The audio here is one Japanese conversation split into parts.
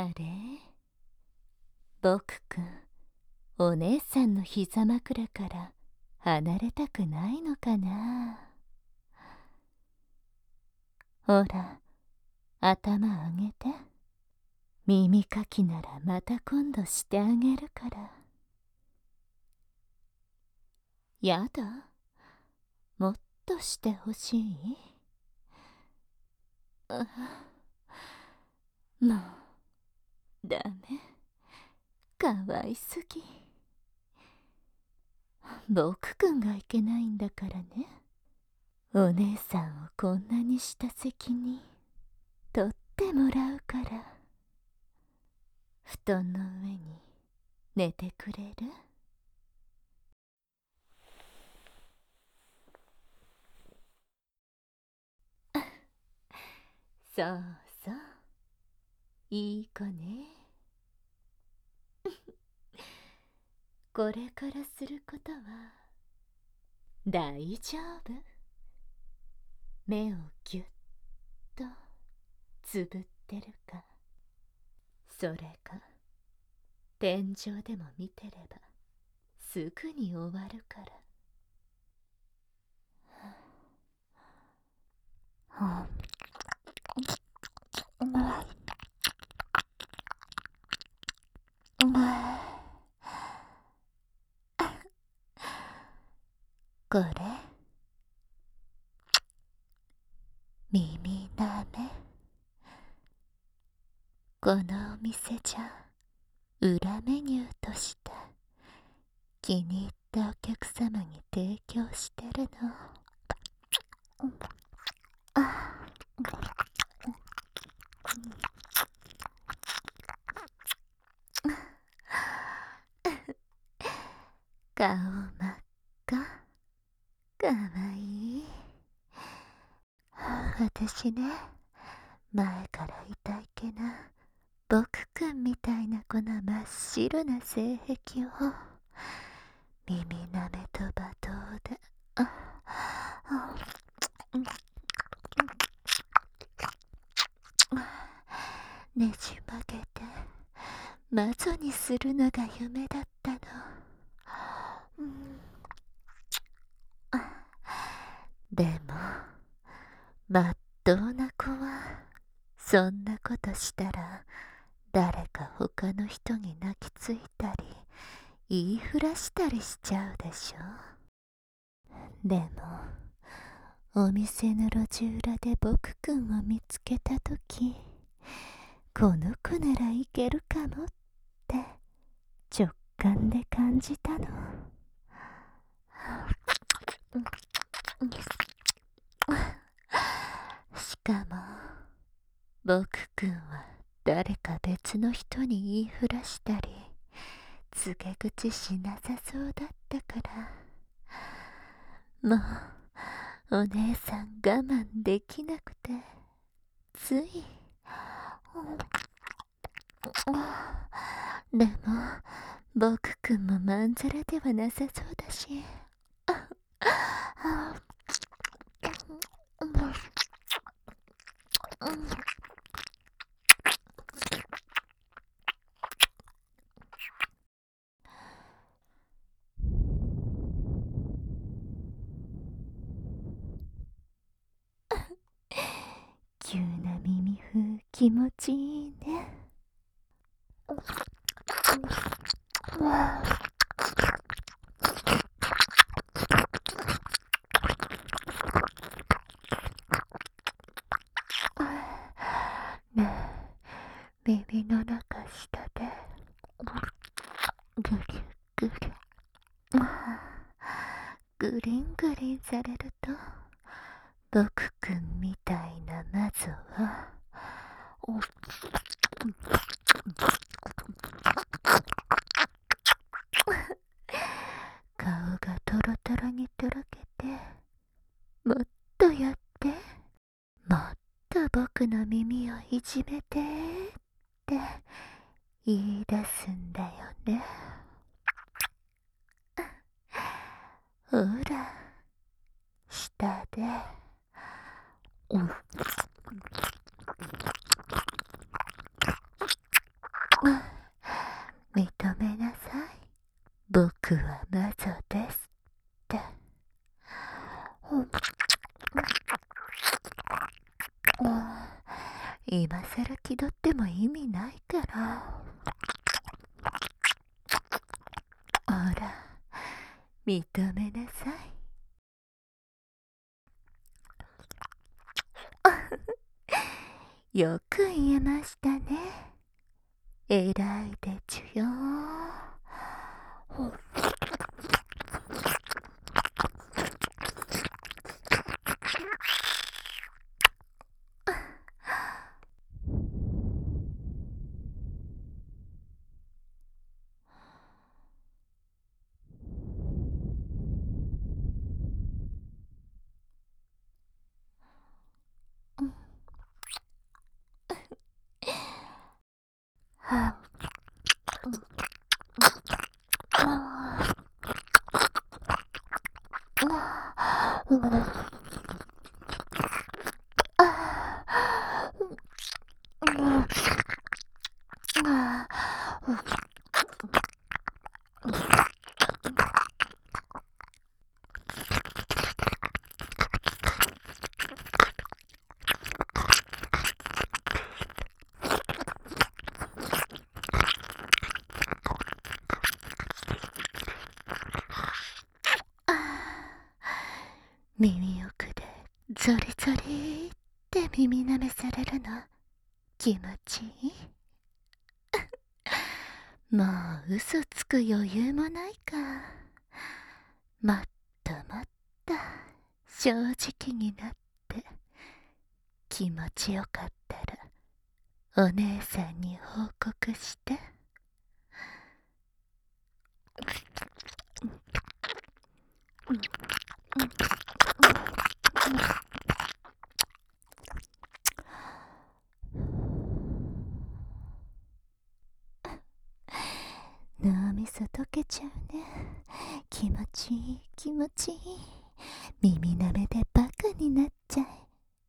あれ、僕くん、お姉さんの膝枕から離れたくないのかな。ほら、頭上げて。耳かきならまた今度してあげるから。やだ、もっとしてほしい。もうダメ、かわいすぎ。僕くんがいけないんだからね。お姉さんをこんなにした責任取ってもらうから。布団の上に寝てくれる？そうそう、いい子ね。これからすることは大丈夫。目をぎゅっとつぶってるか、それか天井でも見てればすぐに終わるから。これ耳なめ。このお店じゃ裏メニューとして気に入ったお客様に提供してるの。顔真っ赤、かわいい。私ね、前からいたいけな僕くんみたいなこの真っ白な性癖を耳なめと罵倒でねじ曲げて魔女にするのが夢だったの。でもまっとうな子はそんなことしたら誰か他の人に泣きついたり言いふらしたりしちゃうでしょ。でもお店の路地裏で僕くんを見つけたとき、この子ならいけるかもって直感で感じたの。しかも僕くんは誰か別の人に言いふらしたり告げ口しなさそうだったから、もうお姉さん我慢できなくてつい。でも僕くんもまんざらではなさそうだし。急な耳風気持ちいいね。ねえ、耳の中下でぐりぐりグリングリンされると僕くんみたいな魔女は顔がトロトロにとろけて、もっとやって、もっと僕の耳をいじめてって言い出すんだよね。ほら下で僕は魔女ですって。今さら気取っても意味ないから。ほら、認めなさい。よく言えましたね。偉いでちゅよ。耳奥でゾリゾリって耳舐めされるの気持ちいい。もう嘘つく余裕もないか。もっともっと正直になって気持ちよかったらお姉さんに報告して。脳みそ溶けちゃうね。気持ちいい気持ちいい。耳舐めでバカになっちゃえ。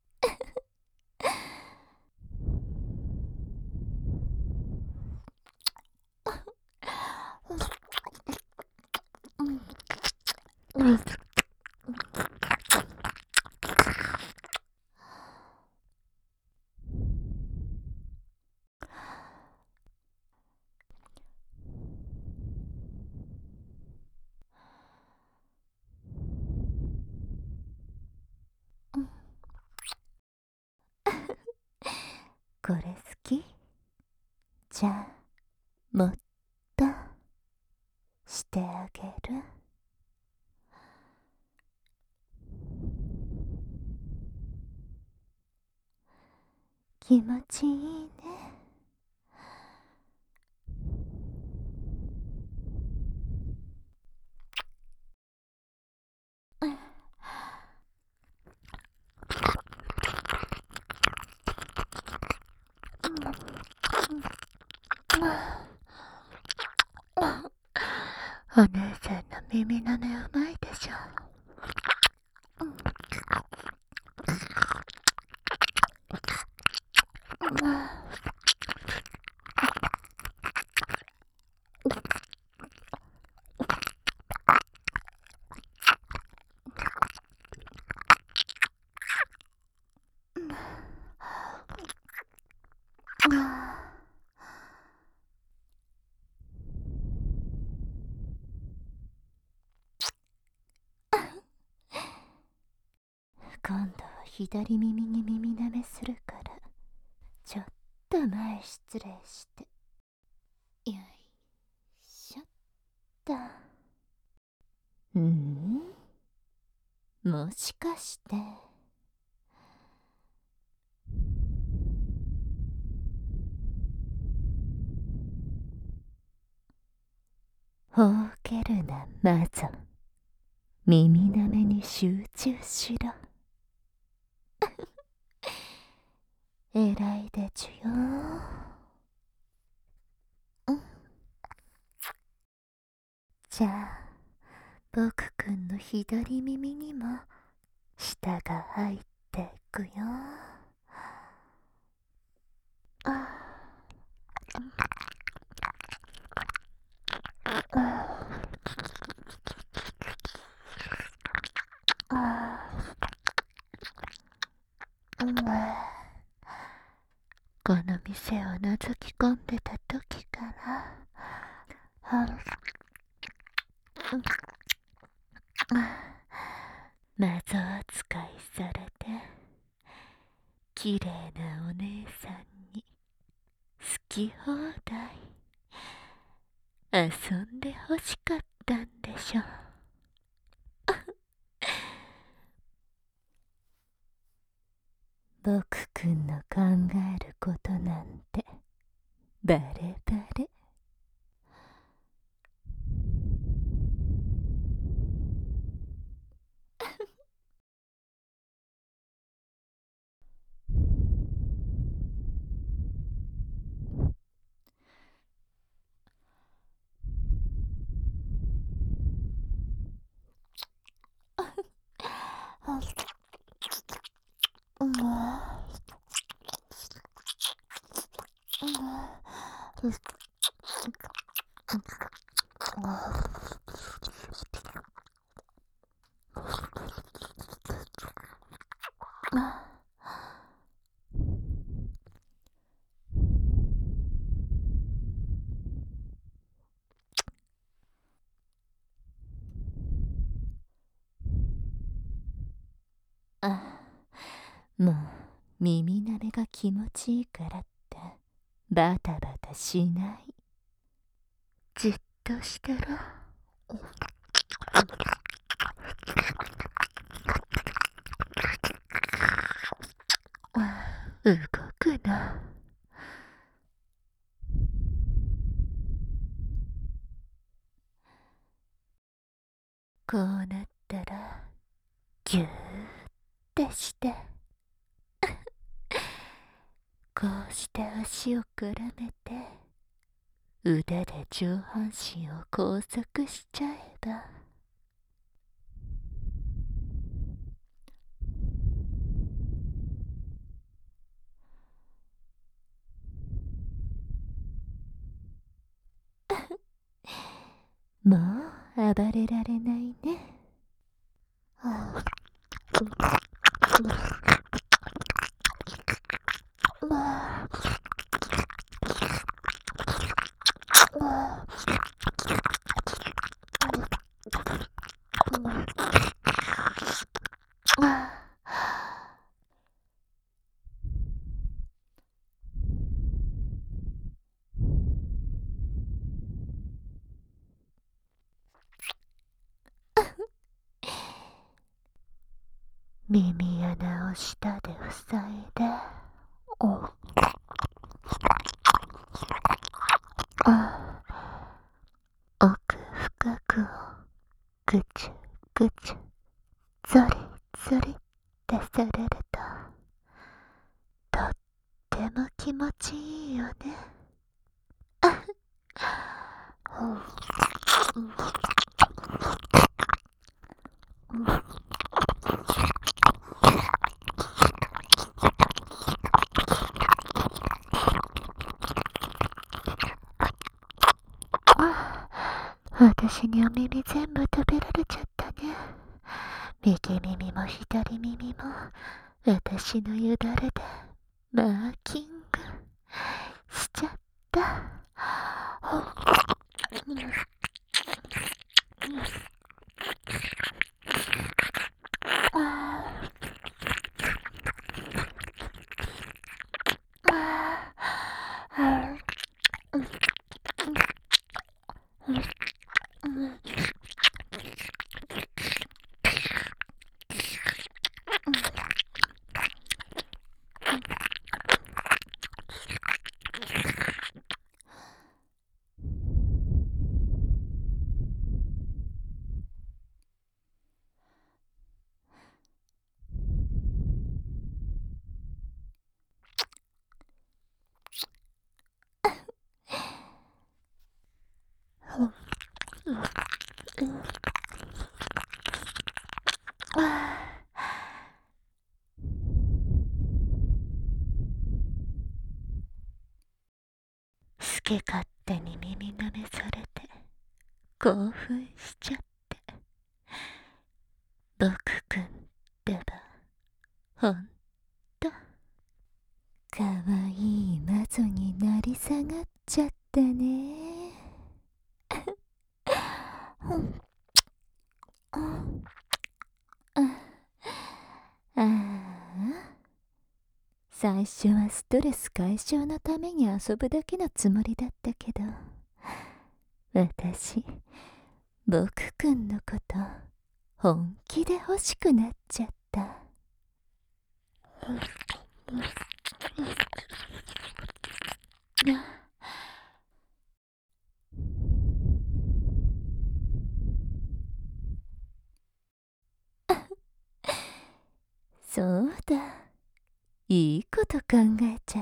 これ好き？じゃあもっとしてあげる。気持ちいいね。お姉さんの耳のねうまいでしょ。今度は左耳に耳舐めするからちょっと前失礼して。よいしょっと。もしかしてほうけるな魔女。耳舐めに集中しろ。偉いでちゅよ。じゃあ僕くんの左耳にも舌が入ってくよ。 この店を覗き込んでた時から魔造使いされて綺麗なお姉さんに好き放題遊んでほしかったんでしょ。僕くんの考えることなんてバレバレ。もう耳慣れが気持ちいいからってバタバタしない。じっとしてろ。動くな。こうなったらぎゅーってしてこうして足をくらめて腕で上半身を拘束しちゃえば。もう暴れられないね。耳穴を舌で塞いで奥深くをぐちゅぐちゅゾリゾリってされるととっても気持ちいいよね。私にお耳全部食べられちゃったね。右耳も左耳も私のよだれでマーキングしちゃった。好き勝手に耳舐めされて興奮しちゃって。僕くんってばほんとかわいい下がっちゃったね。ああ、最初はストレス解消のために遊ぶだけのつもりだったけど、私、僕くんのこと本気で欲しくなっちゃった。そうだ、いいこと考えちゃった。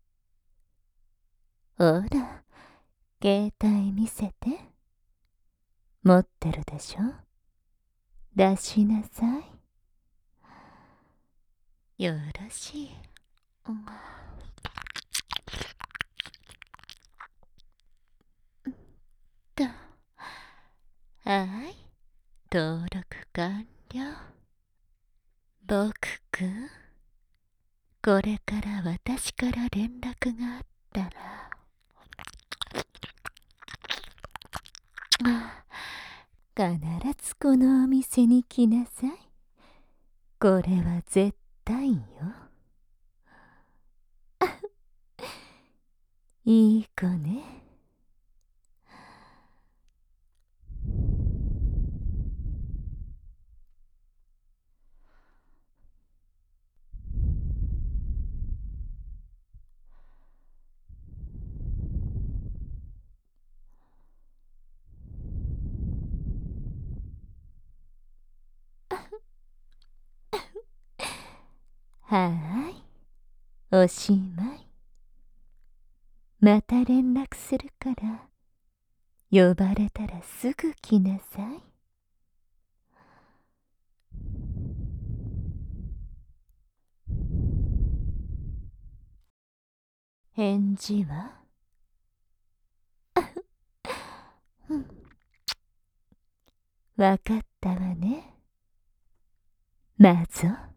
ほら、携帯見せて。持ってるでしょ？出しなさい。よろしい。と、はい、登録完了。僕くん、これから私から連絡があったら、必ずこのお店に来なさい。これは絶対よ。いい子ね。はい、おしまい。また連絡するから、呼ばれたらすぐ来なさい。返事は？わかったわね。マゾ。